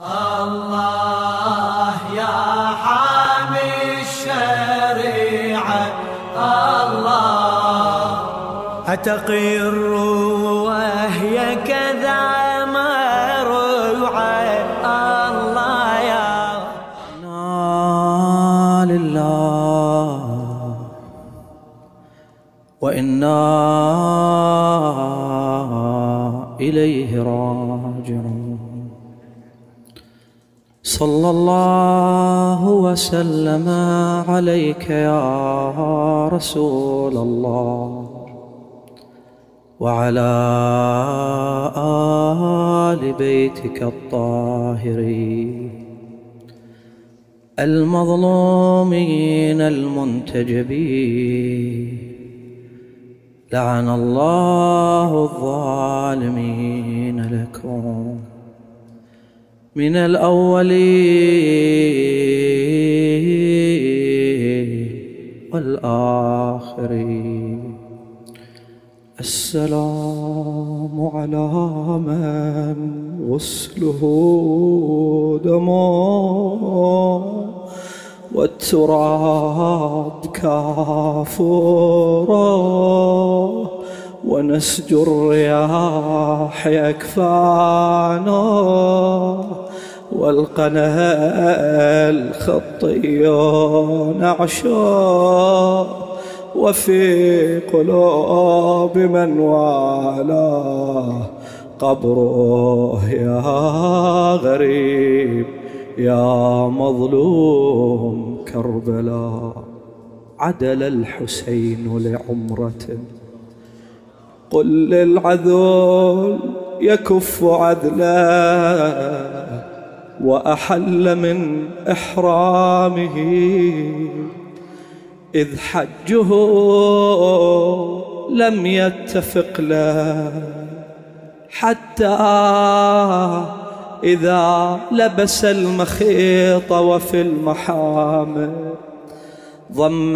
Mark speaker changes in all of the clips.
Speaker 1: الله يا حامي الشريعة الله أتقر وهي كذا مروعة الله يا
Speaker 2: إنا لله وإنا إليه راجعون. صلى الله وسلم عليك يا رسول الله وعلى آل بيتك الطاهرين المظلومين المنتجبين. لعن الله الظالمين لكم من الأولين والآخرين. السلام على من غسله دماء والتراب كافورا ونسج الرياح يكفانا والقنا الخطي نعشا وفي قلوب من والاه قبره يا غريب يا مظلوم كربلاء. عدل الحسين لعمرة قل للعذول يكف عدله وأحل من إحرامه إذ حجه لم يتفق له حتى إذا لبس المخيط وفي المحامل ضم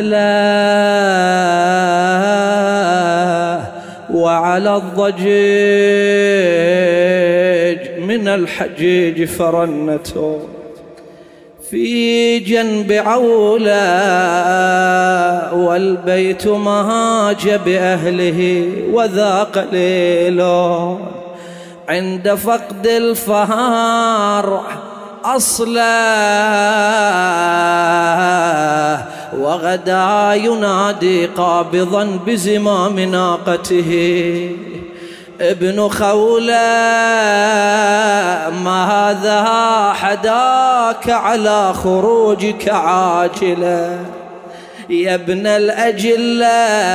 Speaker 2: أهله وعلى الضجيج من الحجيج فرنته في جنب عولة والبيت مهاج بأهله وذا قليل عند فقد الفهار أصلا وغدا ينادي قابضا بزمام ناقته ابن خولة ما هذا حداك على خروجك عاجلا يا ابن الأجلة.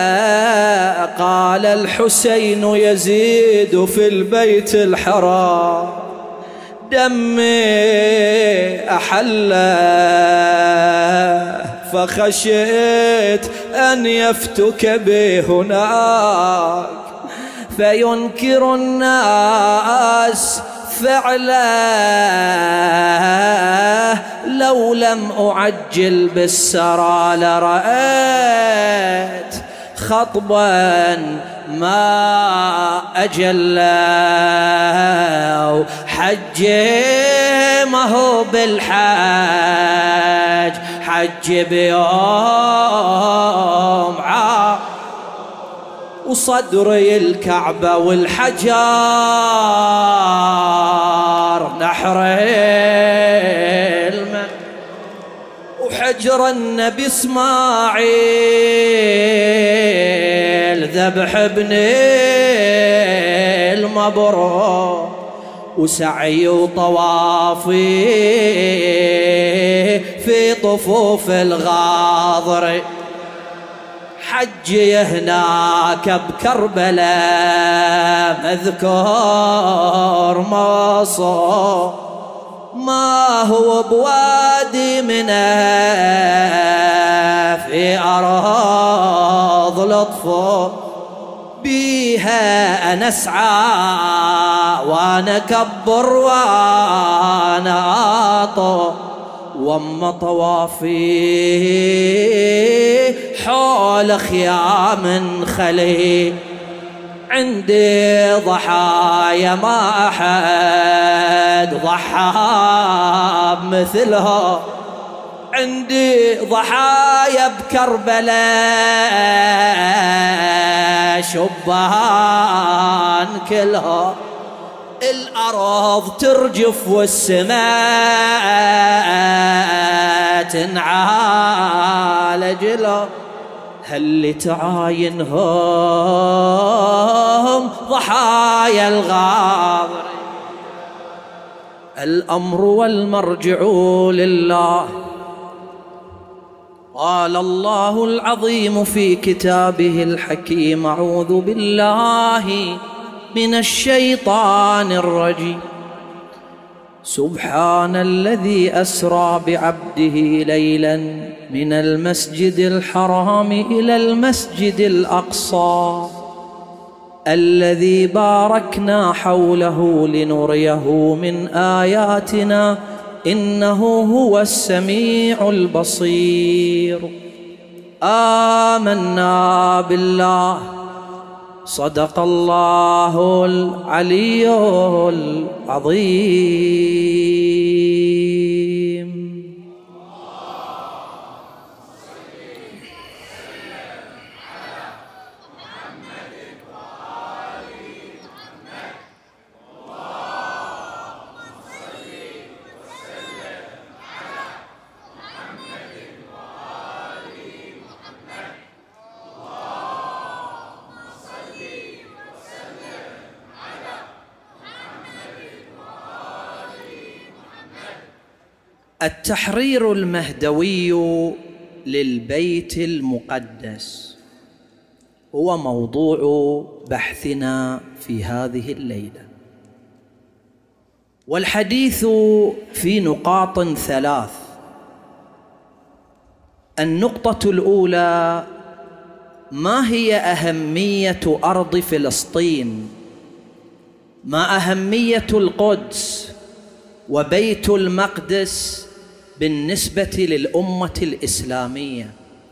Speaker 2: قال الحسين يزيد في البيت الحرام دمي أحله فخشيت أن يفتك به هناك فينكر الناس فعله لو لم أعجل بالسرى لرأيت خطبا ما أجله حجي ما هو بالحج حج بيوم وصدري الكعبة والحجار نحر المن وحجر النبي إسماعيل ذبح ابن المبروك وسعي وطوافي في طفوف الغاضر حجي هناك بكربلاء مذكور مصر ما هو بوادي منه في أرض لطفه بيها أنا أسعى وأنا كبر وأنا أطو وأما طوافي حول خيام خلي عندي ضحايا ما أحد ضحى بمثلها، عندي ضحايا بكربلاء شبان كلها، الأرض ترجف والسماء تنعالج لها، هل تعاينهم ضحايا الغاضر. الأمر والمرجع لله. قال الله العظيم في كتابه الحكيم: أعوذ بالله من الشيطان الرجيم. سبحان الذي أسرى بعبده ليلا من المسجد الحرام إلى المسجد الأقصى الذي باركنا حوله لنريه من آياتنا إنه هو السميع البصير. آمنا بالله. صدق الله العلي العظيم. التحرير المهدوي للبيت المقدس هو موضوع بحثنا في هذه الليلة، والحديث في نقاط ثلاث. النقطة الأولى: ما هي أهمية أرض فلسطين؟ ما أهمية القدس وبيت المقدس بالنسبة للأمة الإسلامية؟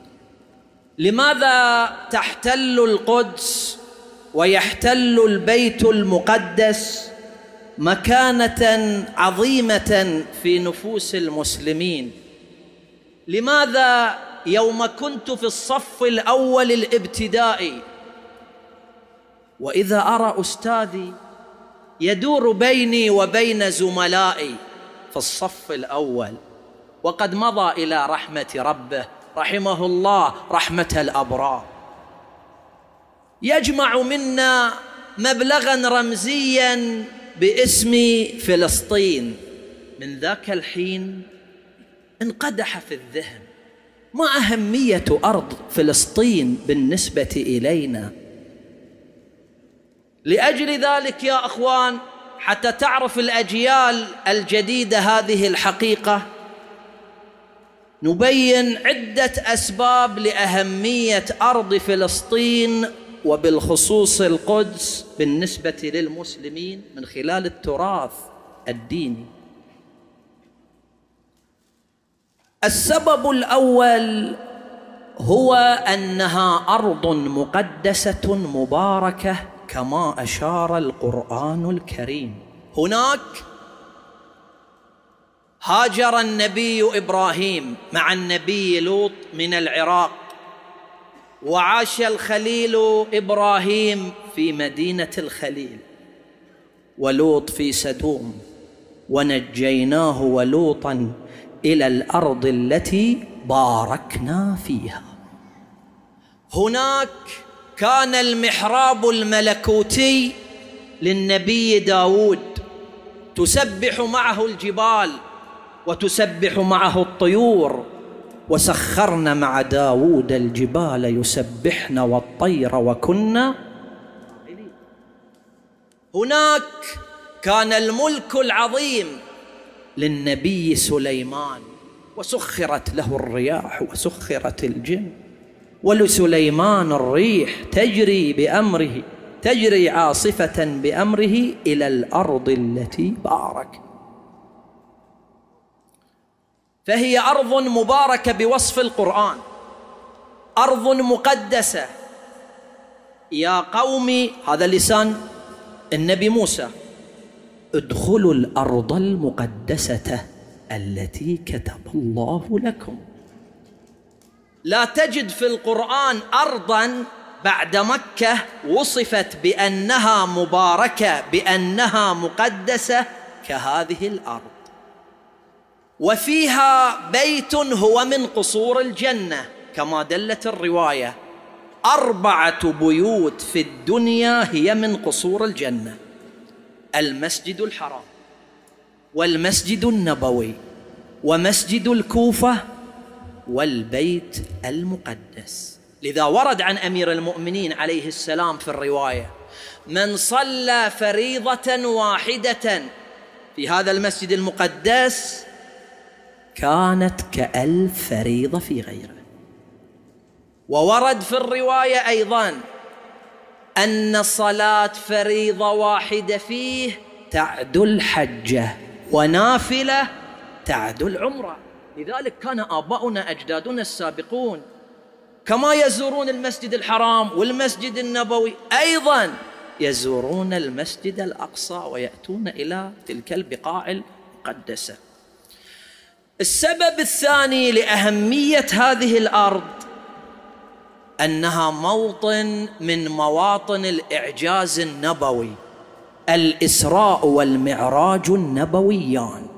Speaker 2: لماذا تحتل القدس ويحتل البيت المقدس مكانة عظيمة في نفوس المسلمين؟ لماذا يوم كنت في الصف الأول الابتدائي وإذا أرى أستاذي يدور بيني وبين زملائي في الصف الأول وقد مضى إلى رحمة ربه رحمه الله رحمة الأبرار، يجمع منا مبلغا رمزيا باسم فلسطين، من ذاك الحين انقدح في الذهن: ما أهمية أرض فلسطين بالنسبة إلينا؟ لأجل ذلك يا أخوان، حتى تعرف الأجيال الجديدة هذه الحقيقة، نبين عدة أسباب لأهمية أرض فلسطين وبالخصوص القدس بالنسبة للمسلمين من خلال التراث الديني. السبب الأول هو أنها أرض مقدسة مباركة كما أشار القرآن الكريم. هناك هاجر النبي إبراهيم مع النبي لوط من العراق، وعاش الخليل إبراهيم في مدينة الخليل ولوط في سدوم، ونجيناه ولوطا إلى الأرض التي باركنا فيها. هناك كان المحراب الملكوتي للنبي داود، تسبح معه الجبال وتسبح معه الطيور، وسخرنا مع داود الجبال يسبحن والطير وكنا. هناك كان الملك العظيم للنبي سليمان، وسخرت له الرياح وسخرت الجن، ولسليمان الريح تجري عاصفة بأمره إلى الأرض التي بارك. فهي أرض مباركة بوصف القرآن، أرض مقدسة، يا قوم، هذا لسان النبي موسى، ادخلوا الأرض المقدسة التي كتب الله لكم. لا تجد في القرآن أرضاً بعد مكة وصفت بأنها مباركة، بأنها مقدسة كهذه الأرض. وفيها بيت هو من قصور الجنة كما دلت الرواية. 4 بيوت في الدنيا هي من قصور الجنة: المسجد الحرام، والمسجد النبوي، ومسجد الكوفة، والبيت المقدس. لذا ورد عن أمير المؤمنين عليه السلام في الرواية: من صلى فريضة واحدة في هذا المسجد المقدس كانت ك1000 فريضة في غيره. وورد في الرواية أيضاً أن صلاة فريضة واحدة فيه تعدل حجة، ونافلة تعدل عمرة. لذلك كان آباؤنا أجدادنا السابقون كما يزورون المسجد الحرام والمسجد النبوي أيضاً يزورون المسجد الأقصى ويأتون إلى تلك البقاع المقدسة. السبب الثاني لأهمية هذه الأرض أنها موطن من مواطن الإعجاز النبوي، الإسراء والمعراج النبويان.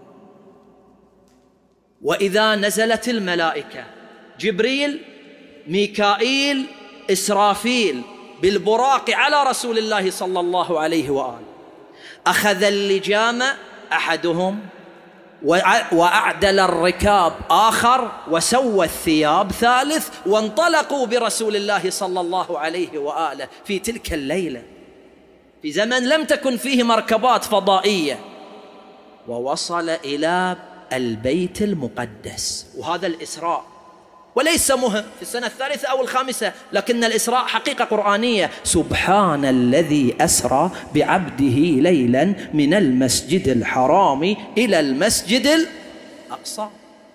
Speaker 2: وإذا نزلت الملائكة جبريل، ميكائيل، إسرافيل بالبراق على رسول الله صلى الله عليه وآله، أخذ اللجام أحدهم وأعدل الركاب آخر وسوى الثياب ثالث، وانطلقوا برسول الله صلى الله عليه وآله في تلك الليلة في زمن لم تكن فيه مركبات فضائية، ووصل إلى البيت المقدس. وهذا الإسراء وليس مهم في السنة 3 أو 5، لكن الإسراء حقيقة قرآنية. سبحان الذي أسرى بعبده ليلا من المسجد الحرام إلى المسجد الأقصى.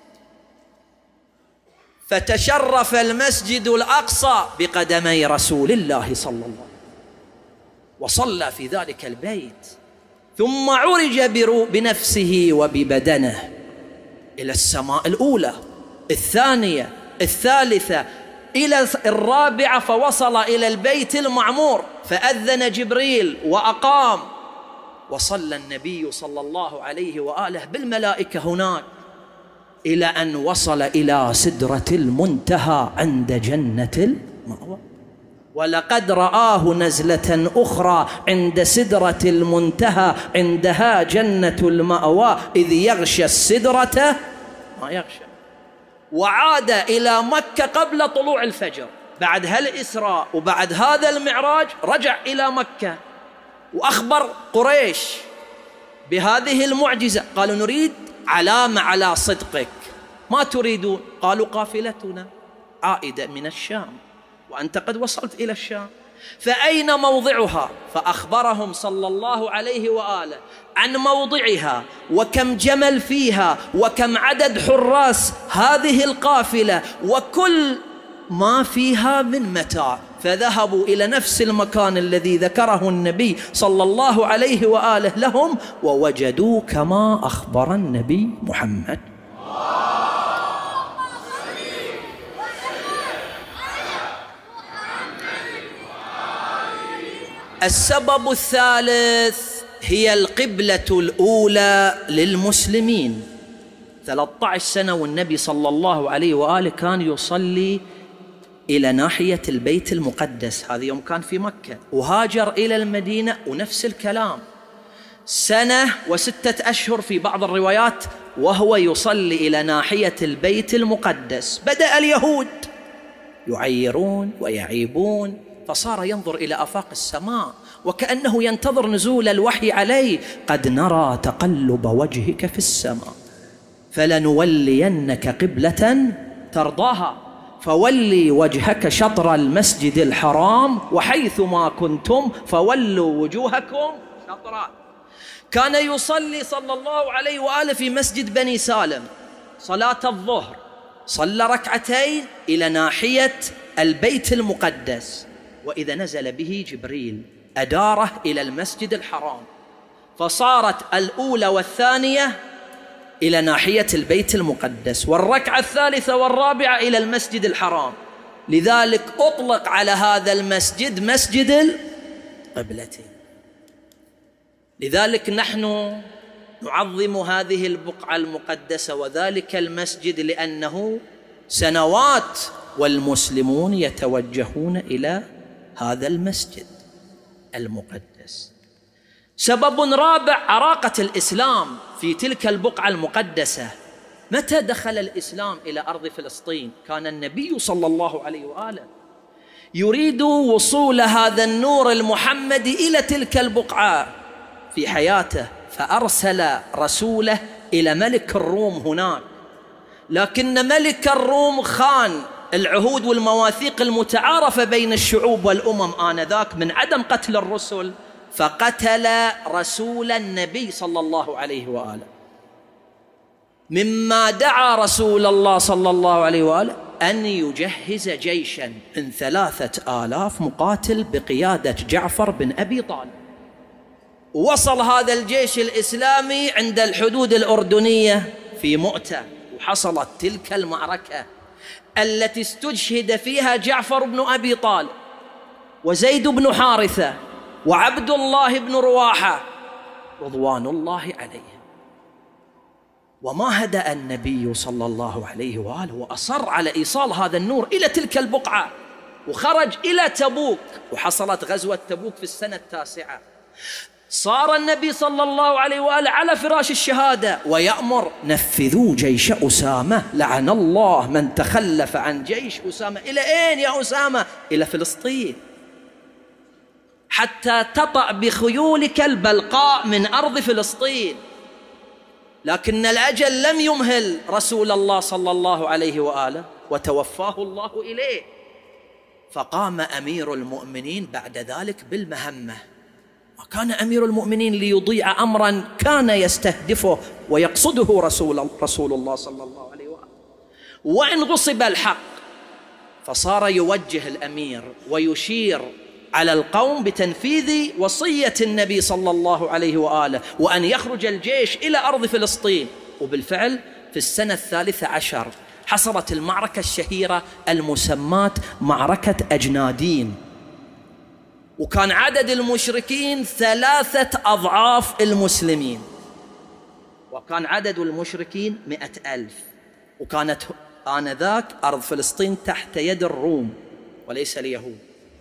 Speaker 2: فتشرف المسجد الأقصى بقدمي رسول الله صلى الله عليه وسلم، وصلى في ذلك البيت، ثم عرج بنفسه وببدنه إلى السماء الأولى، الثانية، الثالثة، إلى الرابعة، فوصل إلى البيت المعمور، فأذن جبريل وأقام، وصلى النبي صلى الله عليه وآله بالملائكة هناك، إلى أن وصل إلى سدرة المنتهى عند جنة المأوى. ولقد رآه نزلة أخرى عند سدرة المنتهى عندها جنة المأوى إذ يغشى السدرة ما يغشى. وعاد إلى مكة قبل طلوع الفجر. بعد هالإسراء وبعد هذا المعراج رجع إلى مكة وأخبر قريش بهذه المعجزة. قالوا: نريد علامة على صدقك. ما تريدون؟ قالوا: قافلتنا عائدة من الشام، وأنت قد وصلت إلى الشام، فأين موضعها؟ فأخبرهم صلى الله عليه وآله عن موضعها، وكم جمل فيها، وكم عدد حراس هذه القافلة، وكل ما فيها من متاع. فذهبوا إلى نفس المكان الذي ذكره النبي صلى الله عليه وآله لهم، ووجدوا كما أخبر النبي محمد. السبب الثالث هي القبلة الأولى للمسلمين. 13 سنة والنبي صلى الله عليه وآله كان يصلي إلى ناحية البيت المقدس. هذا يوم كان في مكة، وهاجر إلى المدينة ونفس الكلام، 1 و6 أشهر في بعض الروايات وهو يصلي إلى ناحية البيت المقدس. بدأ اليهود يعيرون ويعيبون، فصار ينظر إلى آفاق السماء وكأنه ينتظر نزول الوحي عليه. قد نرى تقلب وجهك في السماء فلنولينك قبلة ترضاها فولي وجهك شطر المسجد الحرام وحيث ما كنتم فولوا وجوهكم شطرا. كان يصلي صلى الله عليه وآله في مسجد بني سالم صلاة الظهر، صلى 2 ركعتين إلى ناحية البيت المقدس، وإذا نزل به جبريل أداره إلى المسجد الحرام، فصارت الأولى والثانية إلى ناحية البيت المقدس، والركعة الثالثة والرابعة إلى المسجد الحرام. لذلك أطلق على هذا المسجد مسجد القبلتين. لذلك نحن نعظم هذه البقعة المقدسة وذلك المسجد، لأنه سنوات والمسلمون يتوجهون إلى هذا المسجد المقدس. سبب رابع عراقة الإسلام في تلك البقعة المقدسة. متى دخل الإسلام إلى أرض فلسطين؟ كان النبي صلى الله عليه وآله يريد وصول هذا النور المحمدي إلى تلك البقعة في حياته، فأرسل رسوله إلى ملك الروم هناك، لكن ملك الروم خان العهود والمواثيق المتعارفة بين الشعوب والأمم آنذاك من عدم قتل الرسل، فقتل رسول النبي صلى الله عليه وآله. مما دعا رسول الله صلى الله عليه وآله أن يجهز جيشا من 3000 مقاتل بقيادة جعفر بن أبي طالب. وصل هذا الجيش الإسلامي عند الحدود الأردنية في مؤتة، وحصلت تلك المعركة التي استشهد فيها جعفر بن أبي طالب وزيد بن حارثة وعبد الله بن رواحة رضوان الله عليهم. وما هدأ النبي صلى الله عليه وآله وأصر على إيصال هذا النور إلى تلك البقعة، وخرج إلى تبوك، وحصلت غزوة تبوك في السنة 9. صار النبي صلى الله عليه وآله على فراش الشهادة ويأمر: نفذوا جيش أسامة، لعن الله من تخلف عن جيش أسامة. إلى أين يا أسامة؟ إلى فلسطين، حتى تطأ بخيولك البلقاء من أرض فلسطين. لكن الأجل لم يمهل رسول الله صلى الله عليه وآله، وتوفاه الله إليه. فقام أمير المؤمنين بعد ذلك بالمهمة. وكان أمير المؤمنين ليضيع أمرا كان يستهدفه ويقصده رسول الله صلى الله عليه وآله، وإن غصب الحق فصار يوجه الأمير ويشير على القوم بتنفيذ وصية النبي صلى الله عليه وآله، وأن يخرج الجيش إلى أرض فلسطين. وبالفعل في السنة 13 حصلت المعركة الشهيرة المسماة معركة أجنادين، وكان عدد المشركين 3 أضعاف المسلمين، وكان عدد المشركين 100,000، وكانت آنذاك أرض فلسطين تحت يد الروم وليس اليهود.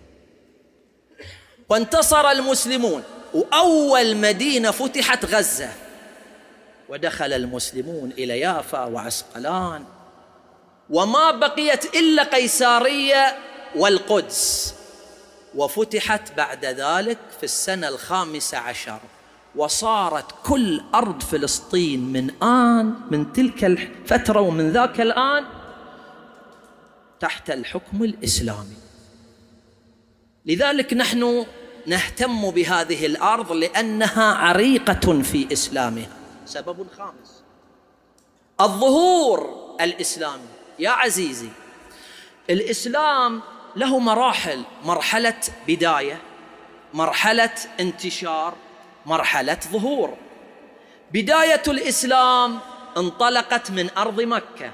Speaker 2: وانتصر المسلمون، وأول مدينة فتحت غزة، ودخل المسلمون إلى يافا وعسقلان، وما بقيت إلا قيسارية والقدس، وفتحت بعد ذلك في السنة 15، وصارت كل أرض فلسطين من تلك الفترة ومن ذاك الآن تحت الحكم الإسلامي. لذلك نحن نهتم بهذه الأرض لأنها عريقة في إسلامها. سبب خامس: الظهور الإسلامي. يا عزيزي، الإسلام له مراحل: مرحلة بداية، مرحلة انتشار، مرحلة ظهور. بداية الإسلام انطلقت من أرض مكة،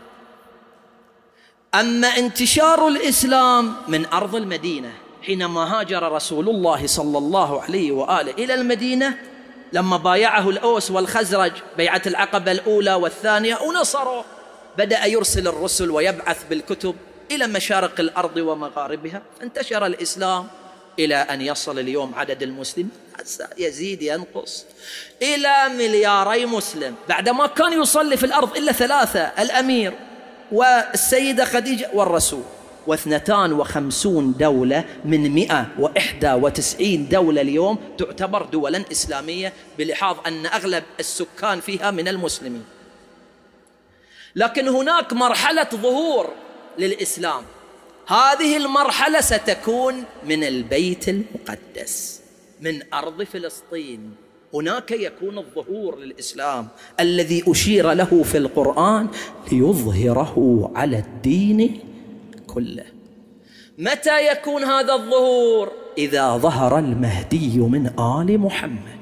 Speaker 2: أما انتشار الإسلام من أرض المدينة، حينما هاجر رسول الله صلى الله عليه وآله إلى المدينة، لما بايعه الأوس والخزرج بيعة العقبة الأولى والثانية ونصروا، بدأ يرسل الرسل ويبعث بالكتب إلى مشارق الأرض ومغاربها، فانتشر الإسلام إلى أن يصل اليوم عدد المسلمين يزيد ينقص إلى 2 مليار مسلم، بعدما كان يصلي في الأرض إلا 3: الأمير والسيدة خديجة والرسول. و52 دولة من 191 دولة اليوم تعتبر دولا إسلامية، بلحاظ أن أغلب السكان فيها من المسلمين. لكن هناك مرحلة ظهور للإسلام، هذه المرحلة ستكون من البيت المقدس، من أرض فلسطين. هناك يكون الظهور للإسلام الذي أشير له في القرآن: ليظهره على الدين كله. متى يكون هذا الظهور؟ إذا ظهر المهدي من آل محمد.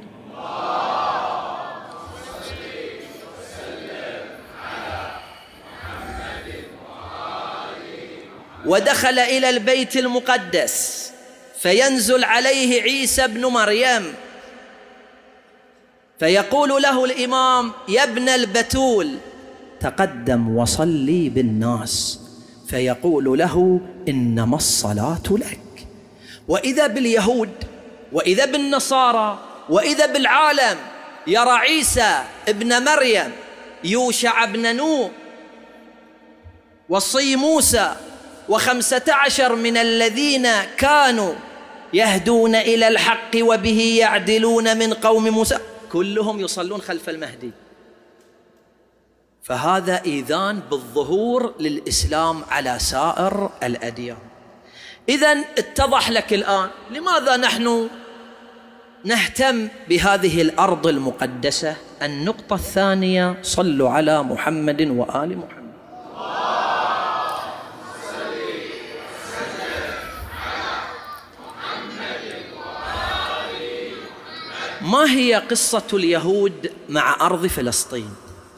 Speaker 2: ودخل إلى البيت المقدس فينزل عليه عيسى بن مريم فيقول له الإمام: يا ابن البتول تقدم وصلي بالناس. فيقول له: إنما الصلاة لك. وإذا باليهود وإذا بالنصارى وإذا بالعالم يرى عيسى ابن مريم، يوشع بن نون، وصي موسى، 15 من الذين كانوا يهدون إلى الحق وبه يعدلون من قوم موسى، كلهم يصلون خلف المهدي. فهذا إذان بالظهور للإسلام على سائر الأديان. إذن اتضح لك الآن لماذا نحن نهتم بهذه الأرض المقدسة. النقطة الثانية: صلوا على محمد وآل محمد. ما هي قصة اليهود مع أرض فلسطين؟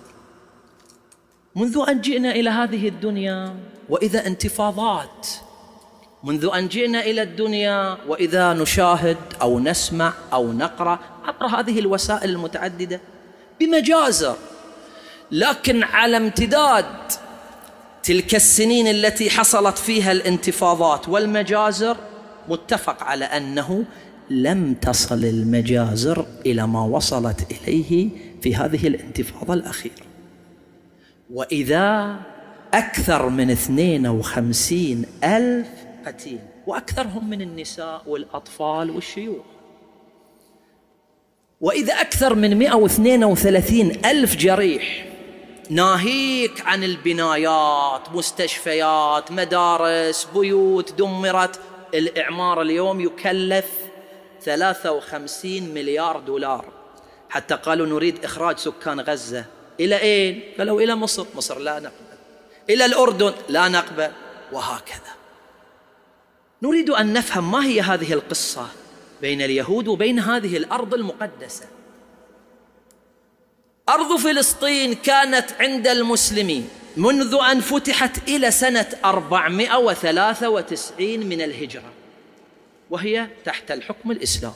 Speaker 2: منذ أن جئنا إلى هذه الدنيا وإذا انتفاضات، منذ أن جئنا إلى الدنيا وإذا نشاهد أو نسمع أو نقرأ عبر هذه الوسائل المتعددة بمجازر، لكن على امتداد تلك السنين التي حصلت فيها الانتفاضات والمجازر متفق على أنه لم تصل المجازر إلى ما وصلت إليه في هذه الانتفاضة الأخيرة. وإذا أكثر من 52,000 قتيل، وأكثرهم من النساء والأطفال والشيوخ. وإذا أكثر من 132,000 جريح، ناهيك عن البنايات، مستشفيات، مدارس، بيوت دمرت. الإعمار اليوم يكلف 53 مليار دولار، حتى قالوا نريد إخراج سكان غزة. إلى أين؟ قالوا إلى مصر. مصر لا نقبل. إلى الأردن لا نقبل، وهكذا. نريد أن نفهم ما هي هذه القصة بين اليهود وبين هذه الأرض المقدسة. أرض فلسطين كانت عند المسلمين منذ أن فتحت إلى سنة 493 من الهجرة، وهي تحت الحكم الإسلامي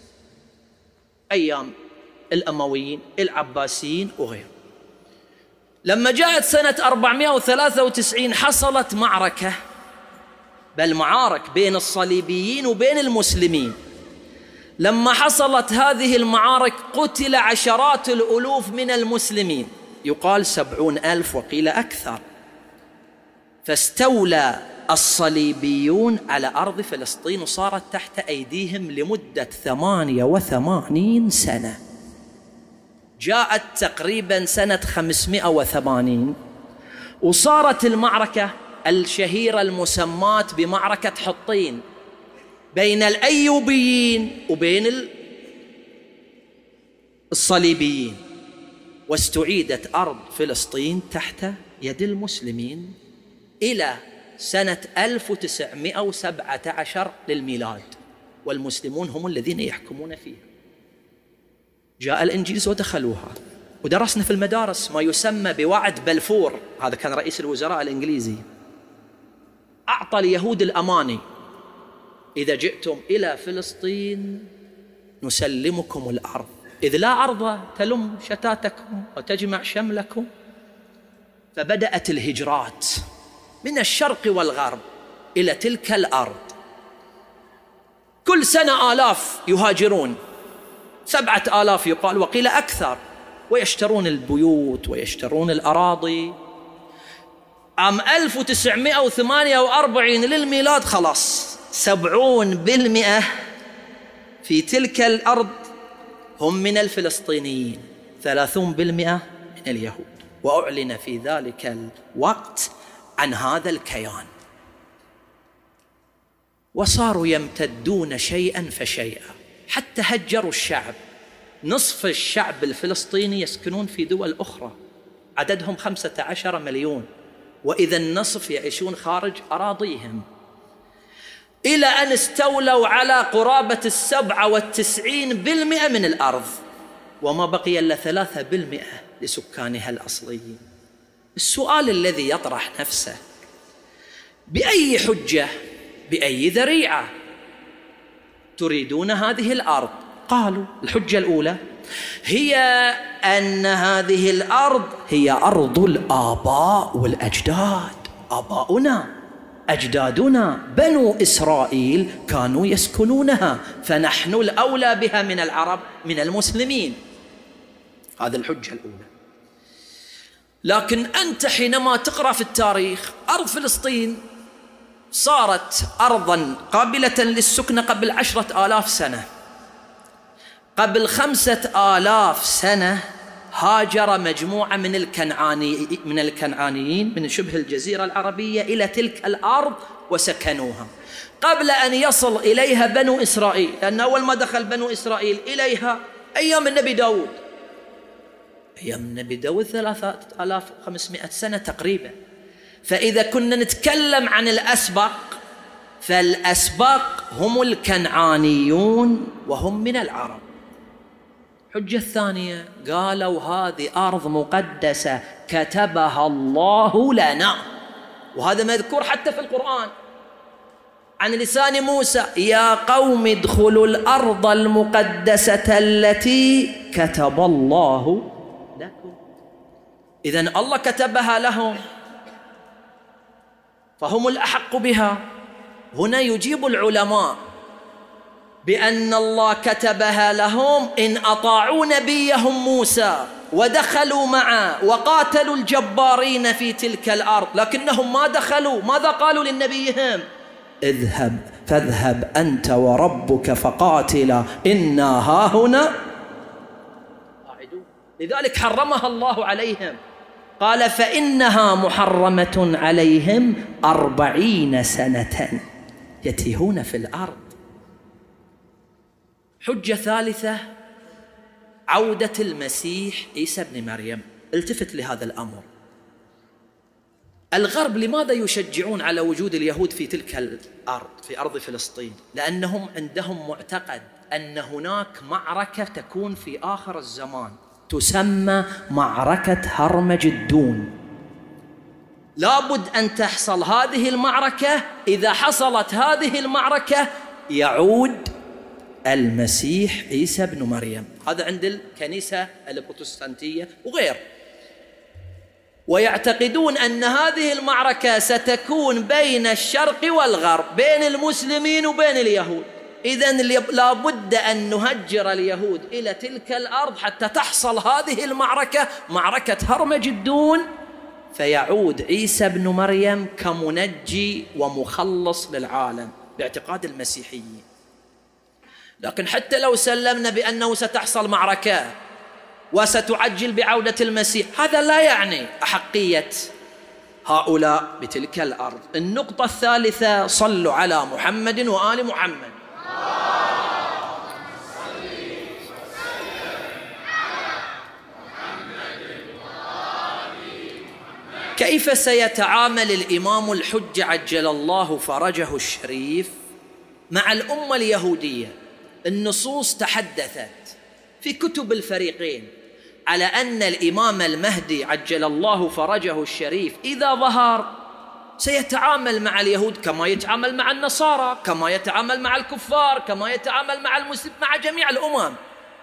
Speaker 2: أيام الأمويين العباسيين وغيرهم. لما جاءت سنة 493 حصلت معركة، بل معارك بين الصليبيين وبين المسلمين. لما حصلت هذه المعارك قتل عشرات الألوف من المسلمين، يقال 70,000 وقيل أكثر. فاستولى الصليبيون على أرض فلسطين وصارت تحت أيديهم لمدة 88 سنة. جاءت تقريبا سنة 580 وصارت المعركة الشهيرة المسماة بمعركة حطين بين الأيوبيين وبين الصليبيين، واستعيدت أرض فلسطين تحت يد المسلمين إلى سنة 1917 للميلاد، والمسلمون هم الذين يحكمون فيها. جاء الإنجليز ودخلوها، ودرسنا في المدارس ما يسمى بوعد بلفور، هذا كان رئيس الوزراء الإنجليزي، أعطى اليهود الأماني: إذا جئتم إلى فلسطين نسلمكم الأرض، إذ لا أرض تلم شتاتكم وتجمع شملكم. فبدأت الهجرات من الشرق والغرب إلى تلك الأرض، كل سنة آلاف يهاجرون، 7,000 يقال وقيل أكثر، ويشترون البيوت ويشترون الأراضي. عام 1948 للميلاد خلاص 70% في تلك الأرض هم من الفلسطينيين، 30% من اليهود. وأعلن في ذلك الوقت عن هذا الكيان، وصاروا يمتدون شيئا فشيئا حتى هجروا الشعب. نصف الشعب الفلسطيني يسكنون في دول أخرى عددهم 15 مليون، وإذا النصف يعيشون خارج أراضيهم. إلى أن استولوا على قرابة 97% من الأرض، وما بقي إلا 3% لسكانها الأصليين. السؤال الذي يطرح نفسه: بأي حجة، بأي ذريعة تريدون هذه الأرض؟ قالوا الحجة الأولى هي أن هذه الأرض هي أرض الآباء والأجداد، آباؤنا أجدادنا بنو إسرائيل كانوا يسكنونها، فنحن الأولى بها من العرب من المسلمين. هذه الحجة الأولى. لكن أنت حينما تقرأ في التاريخ، أرض فلسطين صارت أرضاً قابلة للسكن قبل 10,000 سنة. قبل 5,000 سنة هاجر مجموعة من الكنعانيين من شبه الجزيرة العربية إلى تلك الأرض وسكنوها قبل أن يصل إليها بنو إسرائيل، لأن أول ما دخل بنو إسرائيل إليها أيام النبي داود، أيام النبي داود 3500 سنة تقريبا. فإذا كنا نتكلم عن الأسبق، فالأسبق هم الكنعانيون وهم من العرب. الحجة الثانية قالوا هذه أرض مقدسة كتبها الله لنا، وهذا مذكور حتى في القرآن عن لسان موسى: يا قوم ادخلوا الأرض المقدسة التي كتب الله لكم. إذن الله كتبها لهم فهم الأحق بها. هنا يجيب العلماء بأن الله كتبها لهم إن أطاعوا نبيهم موسى ودخلوا معه وقاتلوا الجبارين في تلك الأرض، لكنهم ما دخلوا. ماذا قالوا لنبيهم؟ فاذهب أنت وربك فقاتلا إنا هاهنا قاعدون. لذلك حرمها الله عليهم، قال فإنها محرمة عليهم 40 سنة يتيهون في الأرض. حجة ثالثة عودة المسيح عيسى بن مريم. التفت لهذا الأمر. الغرب لماذا يشجعون على وجود اليهود في تلك الأرض، في أرض فلسطين؟ لأنهم عندهم معتقد أن هناك معركة تكون في آخر الزمان تسمى معركة هرمجدون. لابد أن تحصل هذه المعركة. إذا حصلت هذه المعركة يعود المسيح عيسى بن مريم. هذا عند الكنيسة البروتستانتية وغير. ويعتقدون أن هذه المعركة ستكون بين الشرق والغرب، بين المسلمين وبين اليهود. إذن لابد أن نهجر اليهود إلى تلك الأرض حتى تحصل هذه المعركة، معركة هرمجدون، فيعود عيسى بن مريم كمنجي ومخلص للعالم باعتقاد المسيحيين. لكن حتى لو سلمنا بأنه ستحصل معركة وستعجل بعودة المسيح، هذا لا يعني أحقية هؤلاء بتلك الأرض. النقطة الثالثة: صلوا على محمد وآل محمد. كيف سيتعامل الإمام الحجة عجل الله فرجه الشريف مع الأمة اليهودية؟ النصوص تحدثت في كتب الفريقين على أن الإمام المهدي عجل الله فرجه الشريف إذا ظهر سيتعامل مع اليهود كما يتعامل مع النصارى، كما يتعامل مع الكفار، كما يتعامل مع المسلمين، مع جميع الأمم.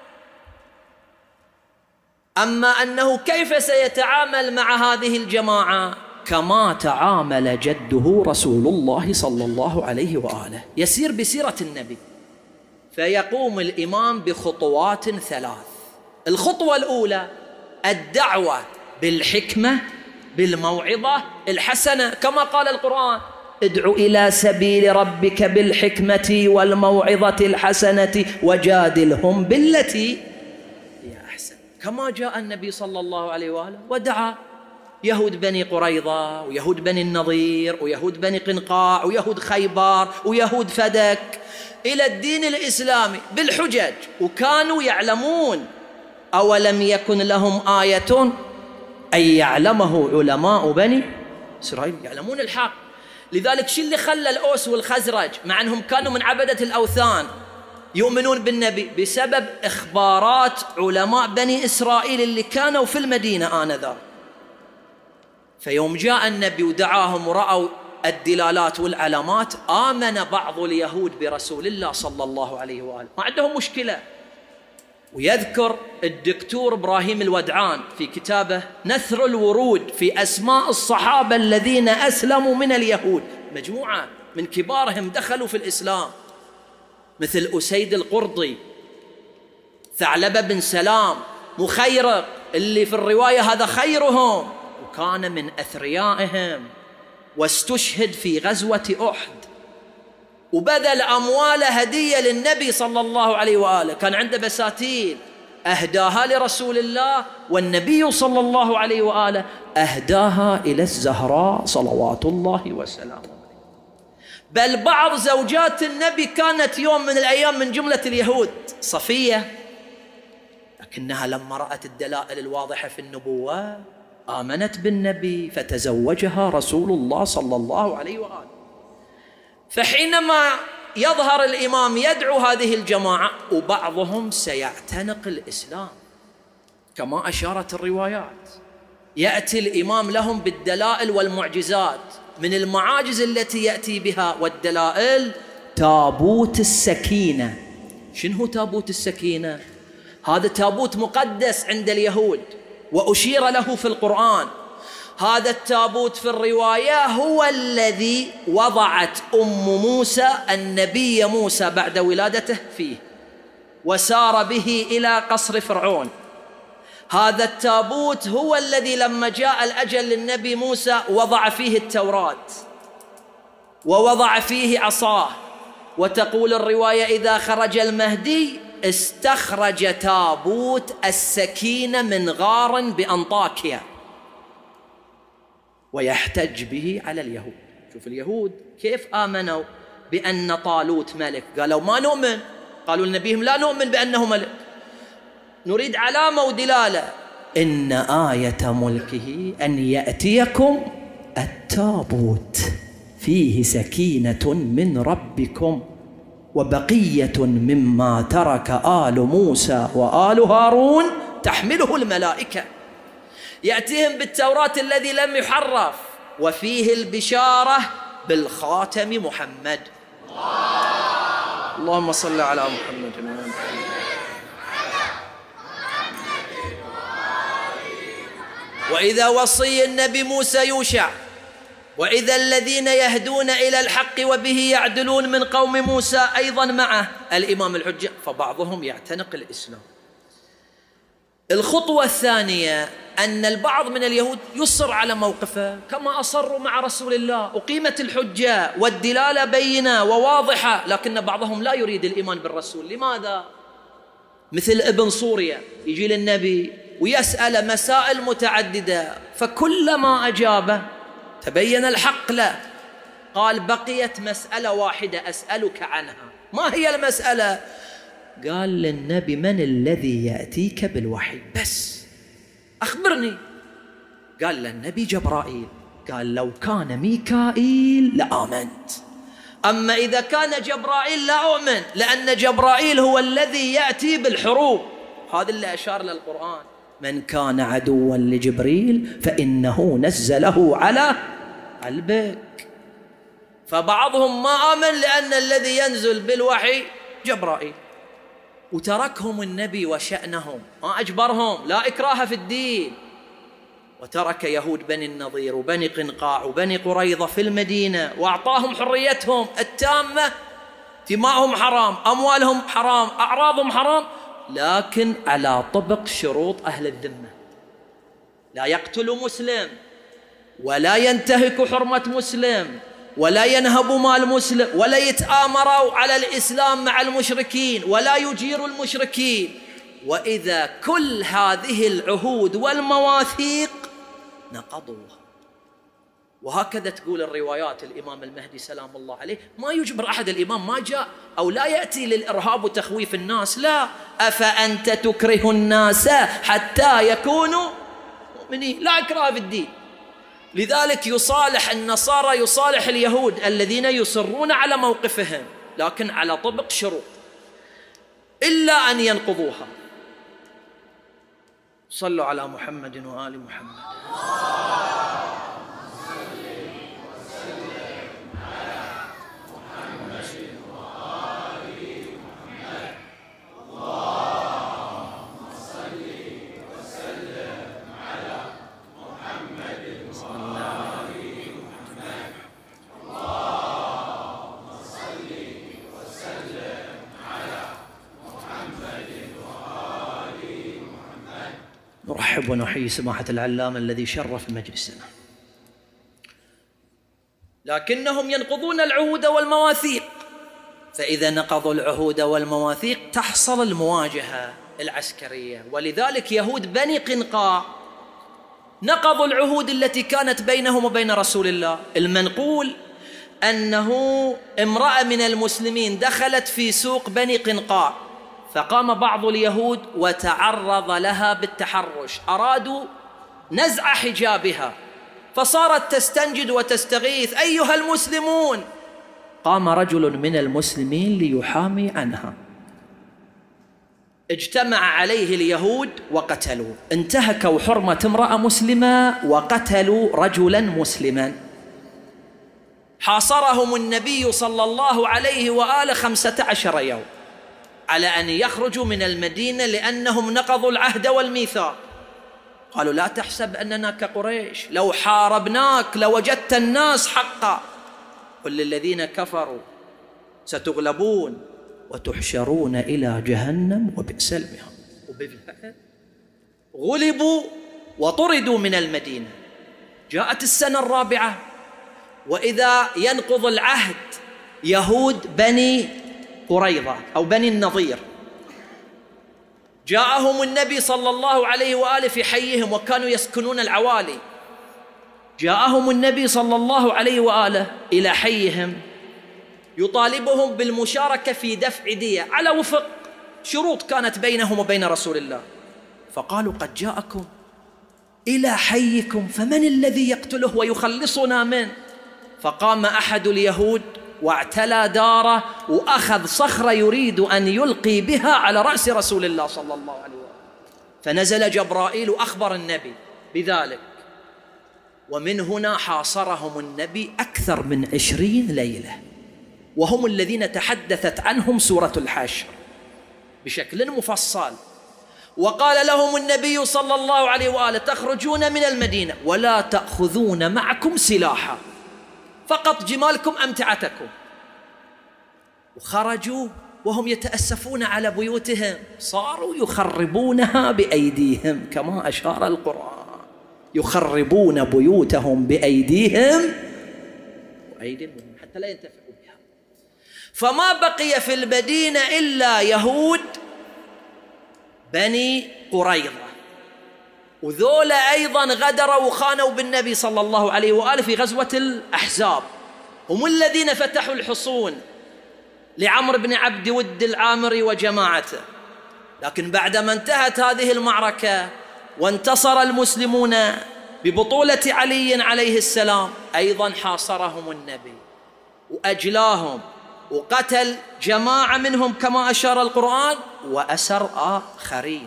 Speaker 2: أما أنه كيف سيتعامل مع هذه الجماعة؟ كما تعامل جده رسول الله صلى الله عليه وآله، يسير بسيرة النبي. فيقوم الإمام بخطوات 3. الخطوة الأولى الدعوة بالحكمة بالموعظة الحسنة، كما قال القرآن: ادع إلى سبيل ربك بالحكمة والموعظة الحسنة وجادلهم بالتي هي أحسن. كما جاء النبي صلى الله عليه وآله ودعا يهود بني قريظة ويهود بني النضير ويهود بني قنقاع ويهود خيبر ويهود فدك إلى الدين الإسلامي بالحجج، وكانوا يعلمون. أولم يكن لهم آية أن يعلمه علماء بني إسرائيل، يعلمون الحق. لذلك شو اللي خلى الأوس والخزرج مع أنهم كانوا من عبدة الأوثان يؤمنون بالنبي؟ بسبب إخبارات علماء بني إسرائيل اللي كانوا في المدينة آنذاك. فيوم جاء النبي ودعاهم ورأوا الدلالات والعلامات، آمن بعض اليهود برسول الله صلى الله عليه وآله، ما عندهم مشكلة. ويذكر الدكتور إبراهيم الودعان في كتابه نثر الورود في أسماء الصحابة الذين أسلموا من اليهود، مجموعة من كبارهم دخلوا في الإسلام، مثل أسيد القرضي، ثعلبة بن سلام، مخيرق اللي في الرواية هذا خيرهم وكان من أثريائهم، واستشهد في غزوة أحد وبذل أمواله هدية للنبي صلى الله عليه وآله. كان عنده بساتين أهداها لرسول الله، والنبي صلى الله عليه وآله أهداها إلى الزهراء صلوات الله وسلامه. بل بعض زوجات النبي كانت يوم من الأيام من جملة اليهود، صفية، لكنها لما رأت الدلائل الواضحة في النبوة آمنت بالنبي فتزوجها رسول الله صلى الله عليه وآله. فحينما يظهر الإمام يدعو هذه الجماعة وبعضهم سيعتنق الإسلام كما أشارت الروايات، يأتي الإمام لهم بالدلائل والمعجزات. من المعاجز التي يأتي بها والدلائل تابوت السكينة. شنو تابوت السكينة؟ هذا تابوت مقدس عند اليهود وأشير له في القرآن. هذا التابوت في الرواية هو الذي وضعت أم موسى النبي موسى بعد ولادته فيه وسار به إلى قصر فرعون. هذا التابوت هو الذي لما جاء الأجل للنبي موسى وضع فيه التوراة ووضع فيه عصاه. وتقول الرواية إذا خرج المهدي استخرج تابوت السكينة من غار بأنطاكيا ويحتج به على اليهود. شوف اليهود كيف آمنوا بأن طالوت ملك، قالوا ما نؤمن، قالوا لنبيهم لا نؤمن بأنه ملك، نريد علامة ودلالة. إن آية ملكه أن يأتيكم التابوت فيه سكينة من ربكم وبقية مما ترك آل موسى وآل هارون تحمله الملائكة. يأتيهم بالتوراة الذي لم يحرف وفيه البشارة بالخاتم محمد. اللهم صل على محمد. وإذا وصي النبي موسى يوشع وإذا الذين يهدون إلى الحق وبه يعدلون من قوم موسى أيضا معه الإمام الحجة، فبعضهم يعتنق الإسلام. الخطوة الثانية أن البعض من اليهود يصر على موقفه كما أصروا مع رسول الله، أقيمت الحجة والدلالة بينة وواضحة، لكن بعضهم لا يريد الإيمان بالرسول. لماذا؟ مثل ابن صوريا يجي للنبي ويسأل مسائل متعددة، فكلما أجابه تبين الحق له. قال بقيت مسألة واحدة أسألك عنها. ما هي المسألة؟ قال للنبي من الذي يأتيك بالوحي؟ بس أخبرني. قال للنبي جبرائيل. قال لو كان ميكائيل لآمنت، أما إذا كان جبرائيل لا أؤمن، لأن جبرائيل هو الذي يأتي بالحروب. هذا اللي أشار للقرآن من كان عدوا لجبريل فإنه نزله على قلبك. فبعضهم ما آمن لأن الذي ينزل بالوحي جبرائيل، وتركهم النبي وشأنهم، ما أجبرهم، لا إكراه في الدين. وترك يهود بني النضير وبني قنقاع وبني قريظة في المدينة وأعطاهم حريتهم التامة. دماؤهم حرام، أموالهم حرام، أعراضهم حرام، لكن على طبق شروط أهل الذمة. لا يقتل مسلم ولا ينتهك حرمة مسلم ولا ينهب مال مسلم ولا يتآمروا على الإسلام مع المشركين ولا يجيروا المشركين. وإذا كل هذه العهود والمواثيق نقضوها. وهكذا تقول الروايات. الإمام المهدي سلام الله عليه ما يجبر أحد. الإمام ما جاء أو لا يأتي للإرهاب وتخويف الناس، لا. أفأنت تكره الناس حتى يكونوا مؤمنين، لا إكراه في الدين. لذلك يصالح النصارى، يصالح اليهود الذين يصرون على موقفهم لكن على طبق شروط إلا أن ينقضوها. صلوا على محمد وآل محمد. نرحب ونحيي سماحة العلامة الذي شرف مجلسنا. لكنهم ينقضون العهود والمواثيق، فإذا نقضوا العهود والمواثيق تحصل المواجهة العسكرية. ولذلك يهود بني قنقاع نقضوا العهود التي كانت بينهم وبين رسول الله. المنقول أنه امرأة من المسلمين دخلت في سوق بني قنقاع، فقام بعض اليهود وتعرض لها بالتحرش، أرادوا نزع حجابها، فصارت تستنجد وتستغيث: أيها المسلمون. قام رجل من المسلمين ليحامي عنها، اجتمع عليه اليهود وقتلوه، انتهكوا حرمة امرأة مسلمة وقتلوا رجلا مسلما. حاصرهم النبي صلى الله عليه وآله 15 يوم على أن يخرجوا من المدينة لأنهم نقضوا العهد والميثاق. قالوا: لا تحسب أننا كقريش، لو حاربناك لوجدت الناس حقا، قل للذين كفروا ستغلبون وتحشرون إلى جهنم وبئس المهاد. وبالفعل غلبوا وطردوا من المدينة. جاءت السنة الرابعة وإذا ينقض العهد يهود بني قريظة أو بني النضير. جاءهم النبي صلى الله عليه وآله في حيهم وكانوا يسكنون العوالي. جاءهم النبي صلى الله عليه وآله إلى حيهم يطالبهم بالمشاركة في دفع دية على وفق شروط كانت بينهم وبين رسول الله. فقالوا: قد جاءكم إلى حيكم، فمن الذي يقتله ويخلصنا منه؟ فقام أحد اليهود واعتلى داره وأخذ صخرة يريد أن يلقي بها على رأس رسول الله صلى الله عليه وسلم، فنزل جبرائيل وأخبر النبي بذلك. ومن هنا حاصرهم النبي أكثر من 20 ليلة، وهم الذين تحدثت عنهم سورة الحشر بشكل مفصل. وقال لهم النبي صلى الله عليه وآله: تخرجون من المدينة ولا تأخذون معكم سلاحا، فقط جمالكم أمتعتكم. وخرجوا وهم يتأسفون على بيوتهم، صاروا يخربونها بأيديهم كما أشار القرآن، يخربون بيوتهم بأيديهم وأيديهم حتى لا ينتفعوا بها. فما بقي في المدينة إلا يهود بني قريظة، وذولا أيضا غدروا وخانوا بالنبي صلى الله عليه وآله في غزوة الأحزاب. هم الذين فتحوا الحصون لعمرو بن عبد ود العامري وجماعته. لكن بعدما انتهت هذه المعركة وانتصر المسلمون ببطولة علي عليه السلام، أيضا حاصرهم النبي وأجلاهم وقتل جماعة منهم كما أشار القرآن، وأسر آخرين.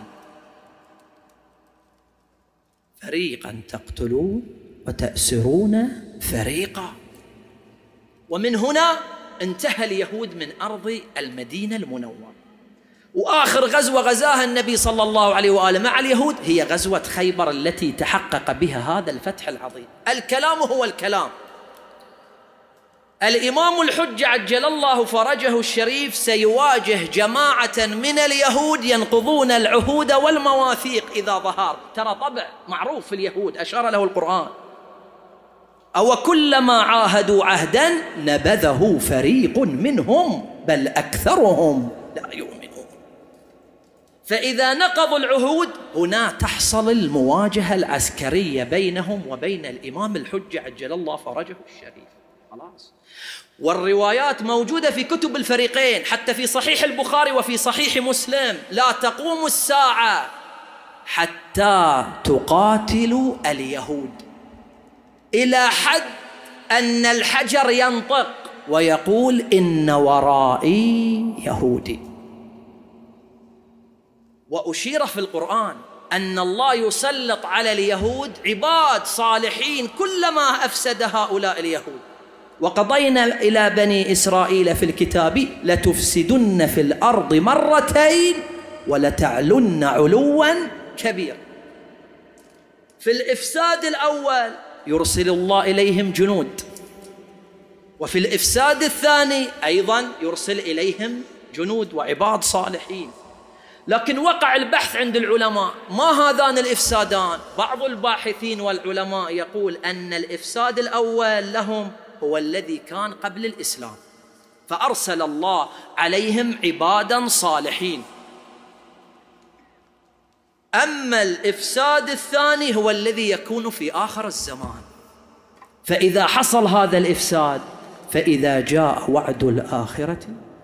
Speaker 2: فريقا تقتلون وتأسرون فريقا. ومن هنا انتهى اليهود من أرض المدينة المنورة. وآخر غزوة غزاها النبي صلى الله عليه وآله مع اليهود هي غزوة خيبر التي تحقق بها هذا الفتح العظيم. الكلام هو الكلام. الإمام الحجة عجل الله فرجه الشريف سيواجه جماعة من اليهود ينقضون العهود والمواثيق إذا ظهر. ترى طبع معروف في اليهود أشار له القرآن: أو كلما عاهدوا عهدا نبذه فريق منهم بل أكثرهم لا يؤمنون. فإذا نقضوا العهود هنا تحصل المواجهة العسكرية بينهم وبين الإمام الحجة عجل الله فرجه الشريف. خلاص. والروايات موجودة في كتب الفريقين، حتى في صحيح البخاري وفي صحيح مسلم: لا تقوم الساعة حتى تقاتلوا اليهود إلى حد أن الحجر ينطق ويقول إن ورائي يهودي. وأشير في القرآن أن الله يسلط على اليهود عباد صالحين كلما أفسد هؤلاء اليهود. وقضينا إلى بني إسرائيل في الكتاب لتفسدن في الأرض مرتين ولتعلن علوا كبيرا. في الإفساد الأول يرسل الله إليهم جنود، وفي الإفساد الثاني أيضا يرسل إليهم جنود وعباد صالحين. لكن وقع البحث عند العلماء ما هذان الإفسادان. بعض الباحثين والعلماء يقول أن الإفساد الأول لهم هو الذي كان قبل الإسلام، فأرسل الله عليهم عبادا صالحين. أما الإفساد الثاني هو الذي يكون في آخر الزمان. فإذا حصل هذا الإفساد فإذا جاء وعد الآخرة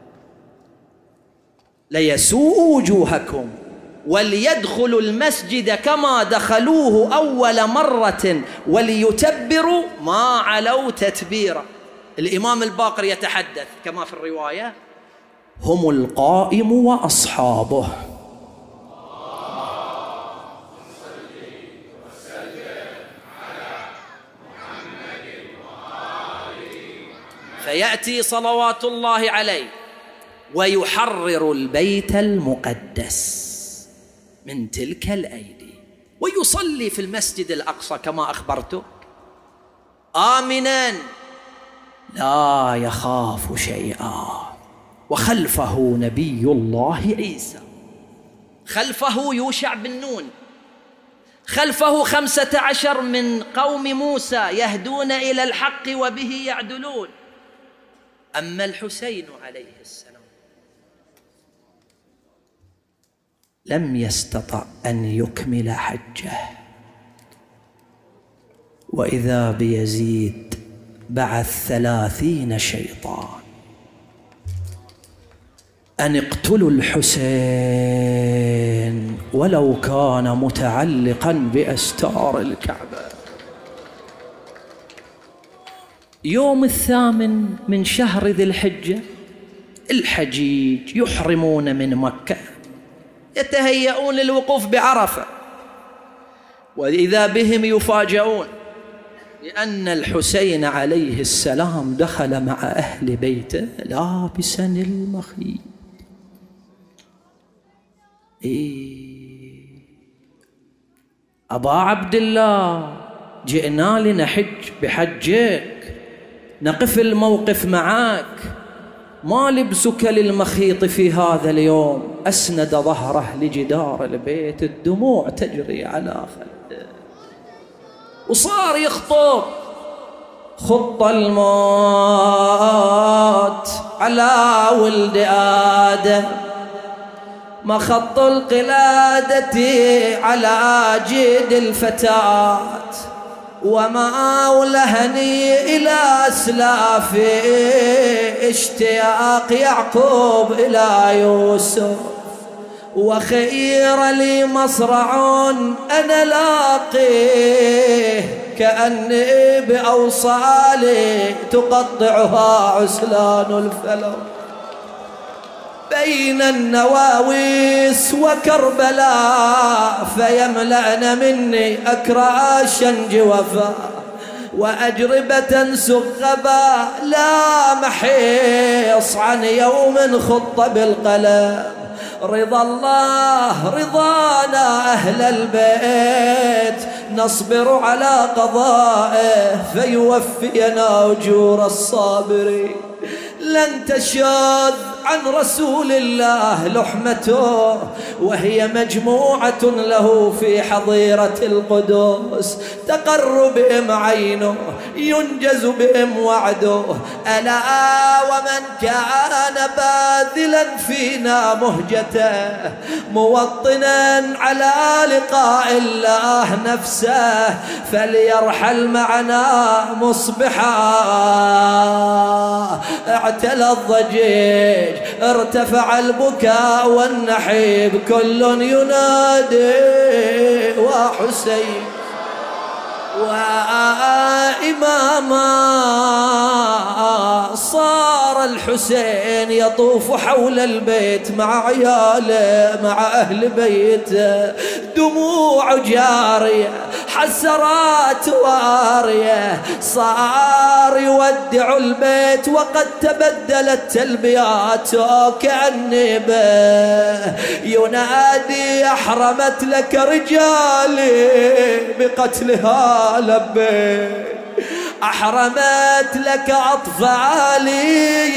Speaker 2: ليسوء وجوهكم وليدخلوا المسجد كما دخلوه أول مرة وليتبروا ما علوا تتبيرا. الإمام الباقر يتحدث كما في الرواية: هم القائم وأصحابه. فيأتي صلوات الله عليه ويحرر البيت المقدس من تلك الأيدي ويصلي في المسجد الأقصى كما أخبرتك آمنا لا يخاف شيئا. وخلفه نبي الله عيسى، خلفه يوشع بن نون، خلفه 15 من قوم موسى يهدون إلى الحق وبه يعدلون. أما الحسين عليه السلام لم يستطع أن يكمل حجه، وإذا بيزيد بعث 30 شيطان أن اقتلوا الحسين ولو كان متعلقا بأستار الكعبة. يوم 8 من شهر ذي الحجة الحجيج يحرمون من مكة، يتهيئون للوقوف بعرفة، وإذا بهم يفاجؤون لأن الحسين عليه السلام دخل مع أهل بيته لابسا المخيط. أبا عبد الله جئنا لنحج بحجك، نقف الموقف معك، ما لبسك للمخيط في هذا اليوم؟ أسند ظهره لجدار البيت، الدموع تجري على خده، وصار يخطب: خط الموت على ولد آدم، مخط القلادة على جيد الفتاة، وما أولهني إلى أسلافي اشتياق يعقوب إلى يوسف، وخير لي مصرع أنا لاقيه، كأني بأوصالي تقطعها عسلان الفلك، بين النواويس وكربلاء فيملأن مني أكراشا جوفا، وأجربة سغبا لا محيص عن يوم خط بالقلم. رضا الله رضانا أهل البيت، نصبر على قضائه فيوفينا أجور الصابرين. لن تشاذ عن رسول الله لحمته وهي مجموعة له في حظيرة القدوس، تقر بهم عينه ينجز بهم وعده. ألا ومن كان باذلا فينا مهجته، موطنا على لقاء الله نفسه، فليرحل معنا مصبحا. اعتلى الضجيج، ارتفع البكاء والنحيب، كل ينادي وحسين وإمام اليمامة صار الحسين يطوف حول البيت مع عياله مع أهل بيته، دموع جارية حسرات وارية، صار يودع البيت وقد تبدلت تلبياته كأني به ينادي أحرمت لك رجالي بقتلها لبيك، أحرمت لك أطفالي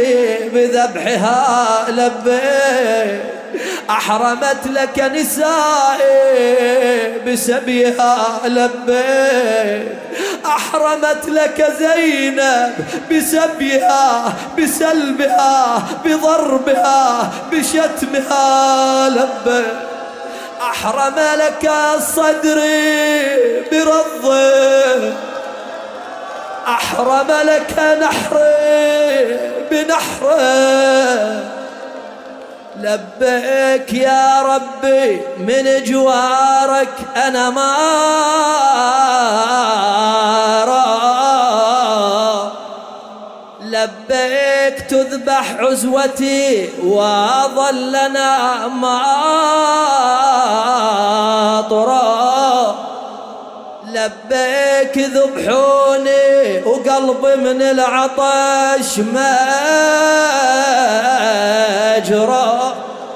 Speaker 2: بذبحها لبيك، أحرمت لك نسائي بسبيها لبيك، أحرمت لك زينب بسبيها بسلبها بضربها بشتمها لبيك، أحرم لك صدري برضه، أحرم لك نحري بنحره، لبيك يا ربي من جوارك أنا ما أرى، لبيك تذبح عزوتي وظلنا ما طرى، لبيك ذبحوني وقلبي من العطش ما أجرى،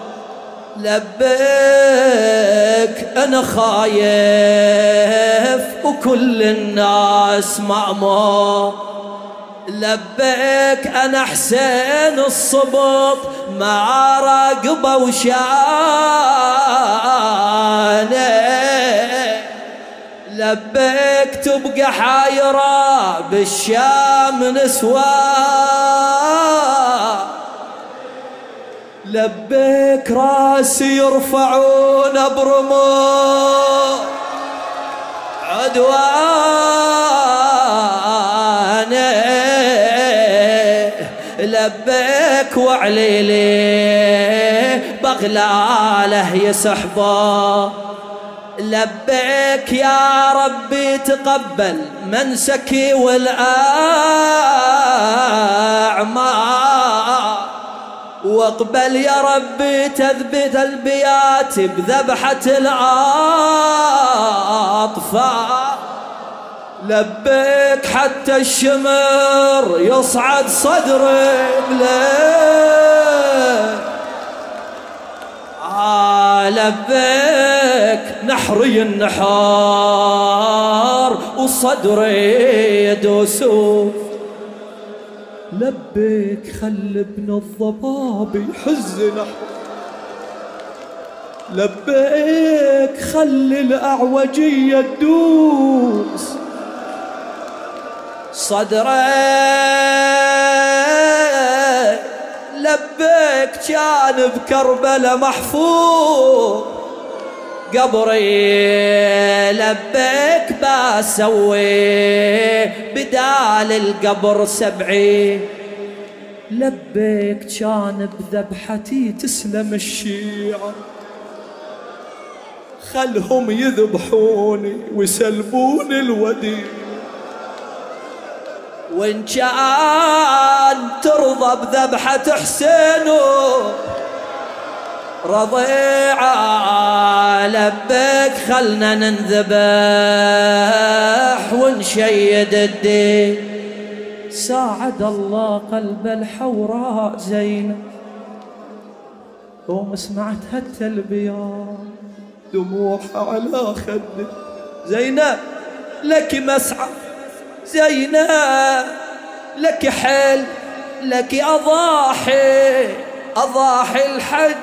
Speaker 2: لبيك أنا خايف وكل الناس مأمور، لبيك أنا حسين الصبط مع رقبة وشانه، لبيك تبقى حايرة بالشام نسوان، لبيك راسي يرفعون برموش عدوانه، لبيك وعليلي بغلاله يسحبه، لبيك يا ربي تقبل منسكي والأعمال، واقبل يا ربي تثبت البيات بذبحة الأطفال، لبيك حتى الشمر يصعد صدري بليل، لبيك نحري النحار وصدري يدوسو، لبيك خل ابن الضباب يحز نحر، لبيك خل الأعوجية تدوس صدري، لبيك كان بكربلة محفور قبري، لبيك بسوي بدال القبر سبعي، لبيك كان بذبحتي تسلم الشيعة، خلهم يذبحوني ويسلبوني الوديع، وإن كان ترضى بذبحة حسين رضيعة، لبيك خلنا ننذبح ونشيد الدين، ساعد الله قلب الحوراء زينب، قوم سمعتها التلبية دموعها على خده، زينب لك مسعى، زينب لك حل، لك أضاحي الحج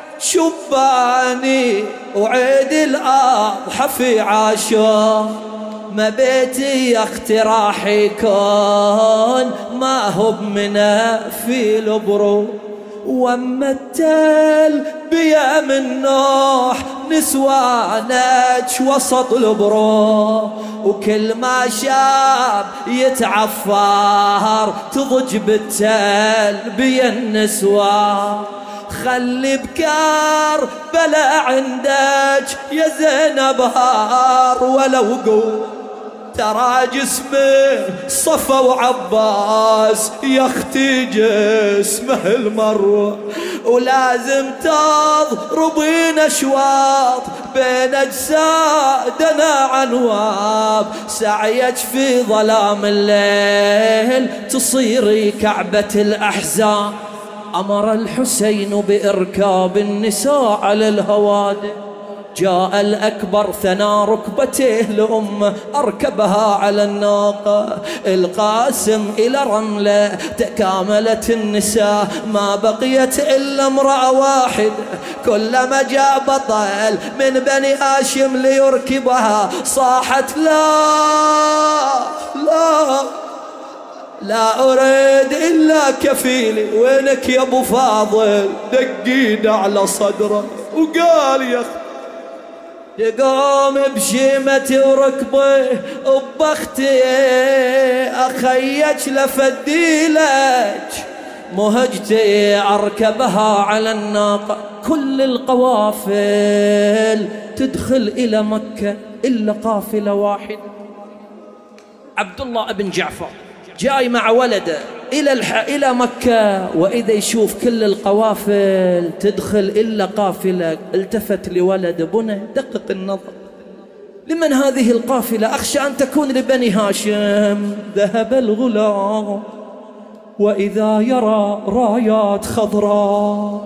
Speaker 2: شباني وعيد الأضحى في عاشور، ما بيتي اختراح يكون ما هو بمنى في البرو، وأما التل بيا من نوح نسوانك وسط البرو، وكل ما شاب يتعفر تضج بالتل بيا النسوان، خلي بكار بلا عندك يا زينب هار ولو قوم،
Speaker 3: ترى جسمه صفا وعباس يا اختي جسمه المروة، ولازم تضربين اشواط بين اجسادنا عنواب، سعيك في ظلام الليل تصيري كعبة الاحزان. امر الحسين باركاب النساء على الهوادي، جاء الأكبر ثنى ركبته لأمه أركبها على الناقة. القاسم إلى رملة تكاملت النساء، ما بقيت إلا امرأة واحدة. كلما جاء بطل من بني هاشم ليركبها صاحت لا لا لا أريد إلا كفيلي. وينك يا أبو فاضل؟ دقينا على صدره وقال يا أخي يقوم بشيمتي وركبه وبختي أخيج لفديلك، مهجتي أركبها على الناقة. كل القوافل تدخل إلى مكة إلا قافلة واحدة. عبد الله بن جعفر جاي مع ولده إلى مكة، وإذا يشوف كل القوافل تدخل إلا قافلة. التفت لولد بنه دقق النظر، لمن هذه القافلة؟ أخشى أن تكون لبني هاشم. ذهب الغلام وإذا يرى رايات خضراء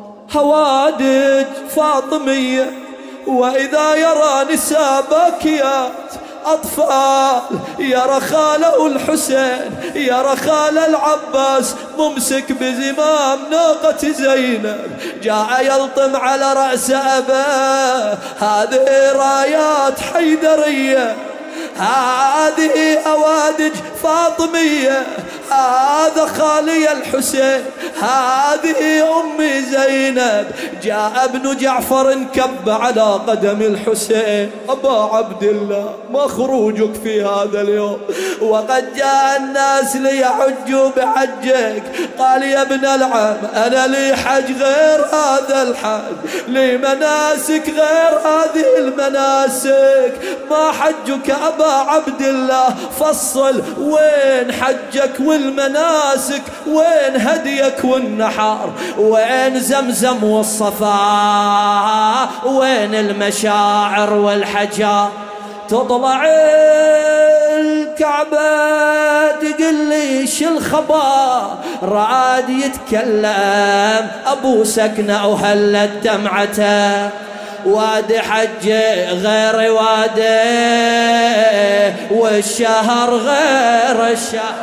Speaker 3: هوادج فاطمية، وإذا يرى نساء باكيات أطفال، يرى خاله الحسين، يرى خاله العباس ممسك بزمام ناقة زينب، جاء يلطم على رأس أباه. هذه رايات حيدرية، هذه أوادج فاطمية، هذا خالي الحسين، هذه أمي زينب. جاء ابن جعفر انكب على قدم الحسين: أبا عبد الله، ما خروجك في هذا اليوم وقد جاء الناس ليحجوا بحجك؟ قال: يا ابن العم، أنا لي حج غير هذا الحج، لي مناسك غير هذه المناسك. ما حجك أبا عبد الله؟ فصل، وين حجك والمناسك؟ وين هديك والنحار؟ وين زمزم والصفا؟ وين المشاعر والحجار؟ تطلع الكعبة تقول لي شو الخبر؟ راد يتكلم أبو سكنة وهلت دمعته. وادي حج غير وادي، والشهر غير الشهر،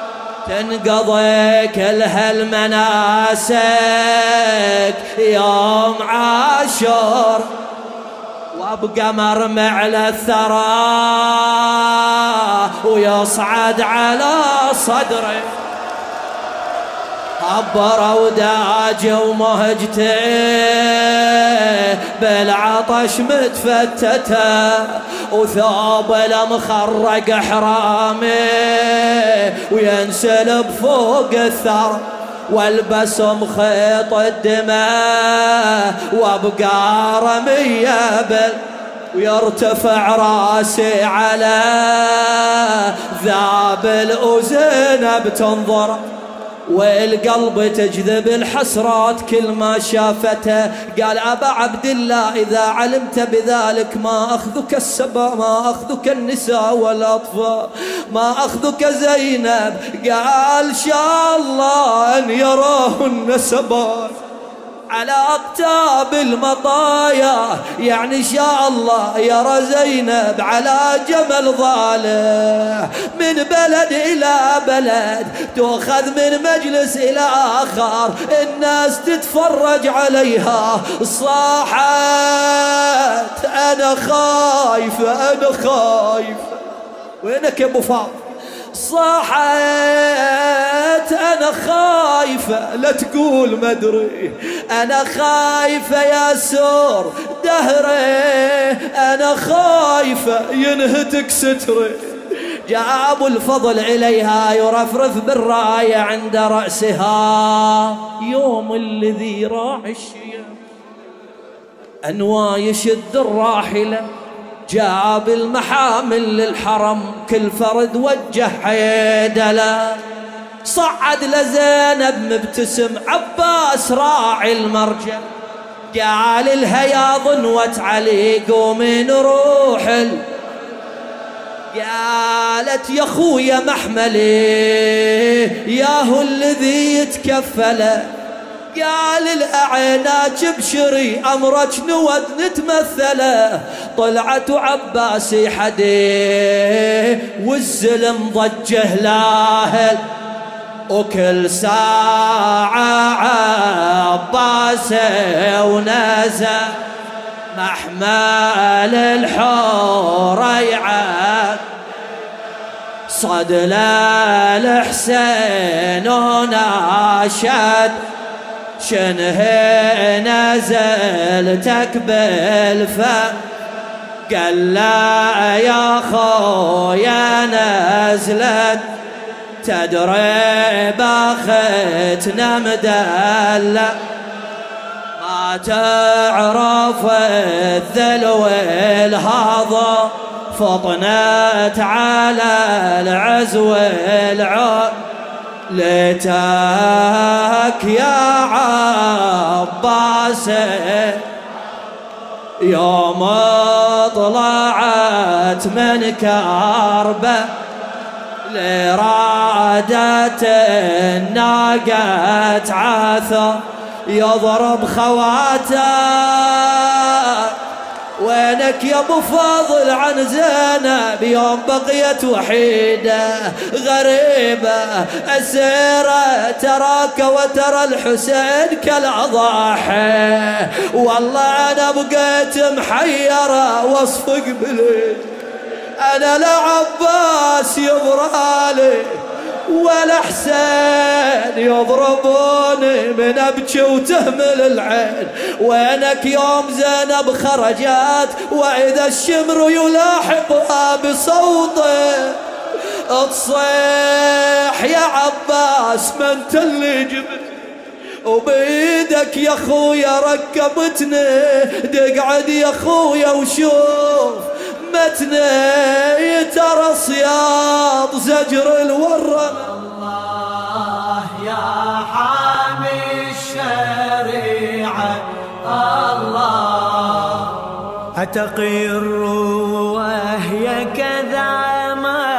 Speaker 3: تنقضي كل هالمناسك يوم عاشور. وبقمر معلى الثرى ويصعد على صدره، عبر وداجه ومهجته بالعطش متفتته، وثوب المخرق حرامه وينسلب فوق الثرى، والبسم خيط الدماء وابقى رمية ويرتفع راسي على ذاب الأذن بتنظر، والقلب تجذب الحسرات كل ما شافته. قال: أبا عبد الله، إذا علمت بذلك ما أخذك السبا، ما أخذك النساء والأطفال، ما أخذك زينب. قال: شاء الله أن يراهن سبا على أقتاب المطايا، يعني شاء الله يرى زينب على جمل ضالع، من بلد إلى بلد، تأخذ من مجلس إلى آخر، الناس تتفرج عليها. صاحت: أنا خايفة، أنا خايفة. وينك يا أبو فاضل؟ صاحت: أنا خايفة، لا تقول مدري، أنا خايفة يا سور دهري، أنا خايفة ينهتك ستري. جاء أبو الفضل إليها يرفرف بالراية عند رأسها. يوم الذي راعي الشيم أنوى يشد الراحلة، جاب المحامل للحرم كل فرد وجه حيدله، صعد لزينب مبتسم عباس راعي المرجل، قال لها يا ظنوة علي قومي نروح قالت يا خويا محملي ياهو الذي يتكفله، قال الأعناك بشري أمرك نود نتمثله، طلعت عباس حدي والزلم ضجه لاهل، وكل ساعة عباس ونزل محمل الحور يعاد، صد للحسين وناشد شنه نزلتك بالفم، قال لا يا خويا نزلت تدري باختنا مدلة، ما تعرف الذل والهضا فطنت على العزو العود، ليتك يا عباس يوم طلعت من كربة لرادة الناقة عاثر يضرب خواته، وينك يا ابو فاضل عن زينب يوم بقيت وحيدة غريبة أسيرة تراك وترى الحسين كالأضاحي، والله أنا بقيت محيرة واصفق بليل، أنا لا عباس يبرالي ولا حسين يضربوني من أبكي وتهمل العين، وينك يوم زينب خرجت وإذا الشمر يلاحقها بصوته تصيح يا عباس ما انت اللي جبت، وبيدك يا خويا ركبتني تقعد يا خويا وشوف متني ترى صياط زجر الورم.
Speaker 1: الله يا حامي الشريعة الله أتقر وهي كذا ما